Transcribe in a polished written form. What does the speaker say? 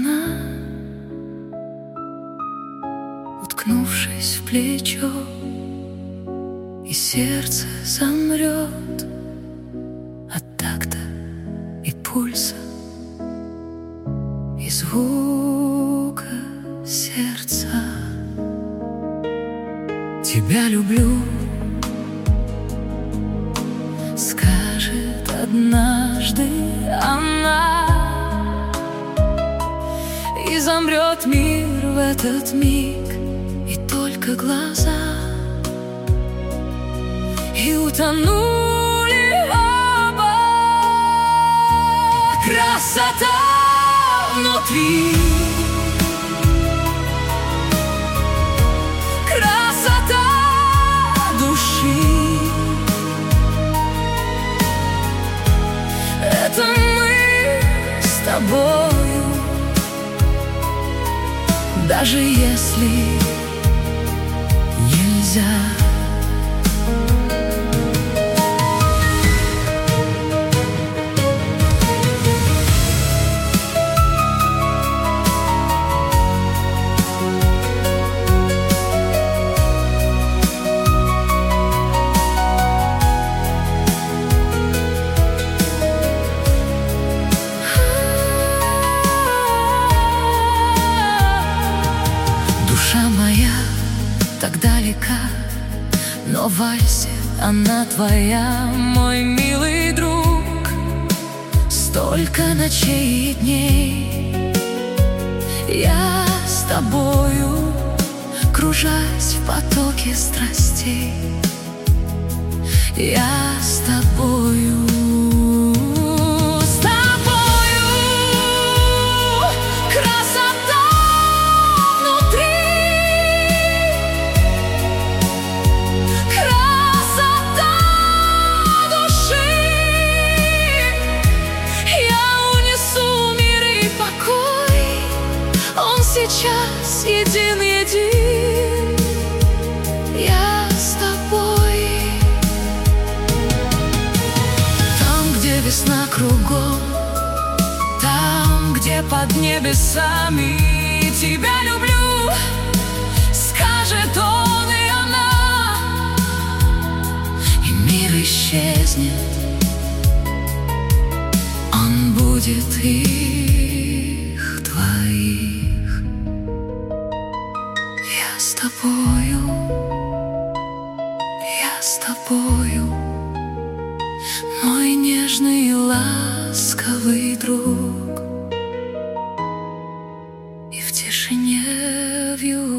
она, уткнувшись в плечо, и сердце замрет от такта и пульса, и звука сердца. Тебя люблю, скажет однажды она, и замрет мир в этот миг, и только глаза, и утонули оба. Красота внутри, красота души. Это мы с тобою, даже если нельзя. Душа моя так далека, но в вальсе она твоя, мой милый друг. Столько ночей и дней я с тобою, кружась в потоке страстей. Я с тобою. Сейчас един, я с тобой. Там, где весна кругом, там, где под небесами, тебя люблю, скажет он и она, и мир исчезнет, он будет их твоих. Я с тобою, я с тобою, мой нежный и ласковый друг. И в тишине вьюг